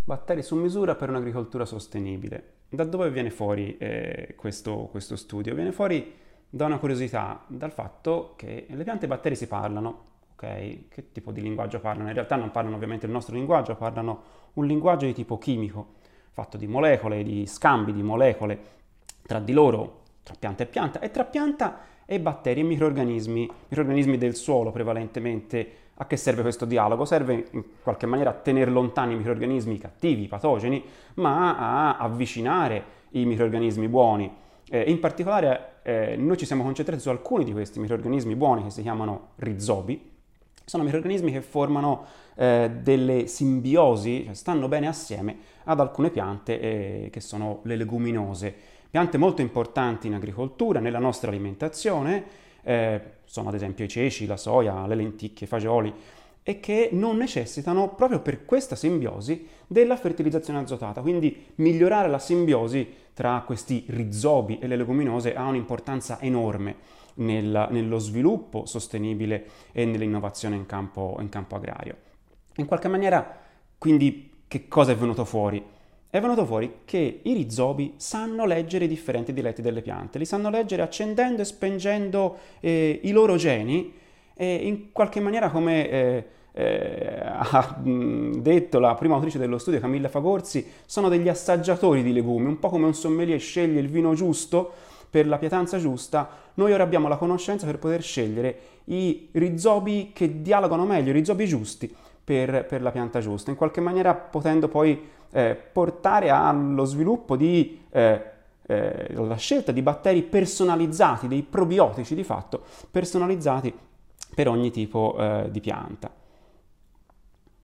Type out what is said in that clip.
Batteri su misura per un'agricoltura sostenibile. Da dove viene fuori questo studio? Viene fuori da una curiosità, dal fatto che le piante e i batteri si parlano, ok? Che tipo di linguaggio parlano? In realtà non parlano ovviamente il nostro linguaggio, parlano un linguaggio di tipo chimico, fatto di molecole, di scambi di molecole tra di loro, tra pianta e tra pianta e batteri e microrganismi del suolo prevalentemente. A che serve questo dialogo? Serve in qualche maniera a tenere lontani i microrganismi cattivi, patogeni, ma a avvicinare i microrganismi buoni. In particolare noi ci siamo concentrati su alcuni di questi microrganismi buoni che si chiamano rizobi. Sono microrganismi che formano delle simbiosi, cioè stanno bene assieme ad alcune piante che sono le leguminose. Piante molto importanti in agricoltura, nella nostra alimentazione, sono ad esempio i ceci, la soia, le lenticchie, i fagioli, e che non necessitano, proprio per questa simbiosi, della fertilizzazione azotata. Quindi migliorare la simbiosi tra questi rizobi e le leguminose ha un'importanza enorme nello sviluppo sostenibile e nell'innovazione in campo agrario. In qualche maniera, quindi, che cosa è venuto fuori? È venuto fuori che i rizobi sanno leggere i differenti dialetti delle piante, li sanno leggere accendendo e spengendo i loro geni, e in qualche maniera, come ha detto la prima autrice dello studio, Camilla Fagorzi, sono degli assaggiatori di legumi, un po' come un sommelier sceglie il vino giusto per la pietanza giusta. Noi ora abbiamo la conoscenza per poter scegliere i rizobi che dialogano meglio, i rizobi giusti per la pianta giusta, in qualche maniera potendo poi portare allo sviluppo di la scelta di batteri personalizzati, dei probiotici di fatto personalizzati per ogni tipo di pianta.